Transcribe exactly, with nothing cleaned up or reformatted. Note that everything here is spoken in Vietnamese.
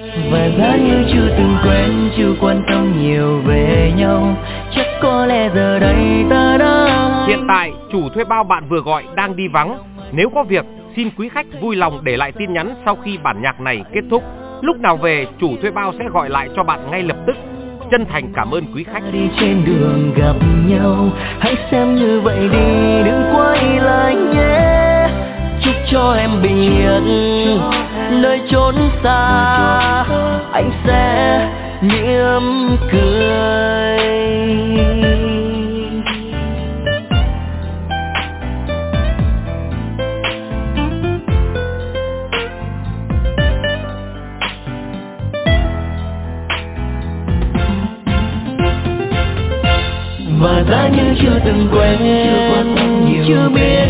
Và giá như chưa từng quen, chưa quan tâm nhiều về nhau, chắc có lẽ giờ đây ta đã. Hiện tại, chủ thuê bao bạn vừa gọi đang đi vắng. Nếu có việc, xin quý khách vui lòng để lại tin nhắn sau khi bản nhạc này kết thúc. Lúc nào về, chủ thuê bao sẽ gọi lại cho bạn ngay lập tức. Chân thành cảm ơn quý khách. Đi trên đường gặp nhau, hãy xem như vậy đi, đừng quay lại nhé. Chúc cho em bình yên nơi chốn xa, anh sẽ mỉm cười. Và giá như chưa từng quen, chưa biết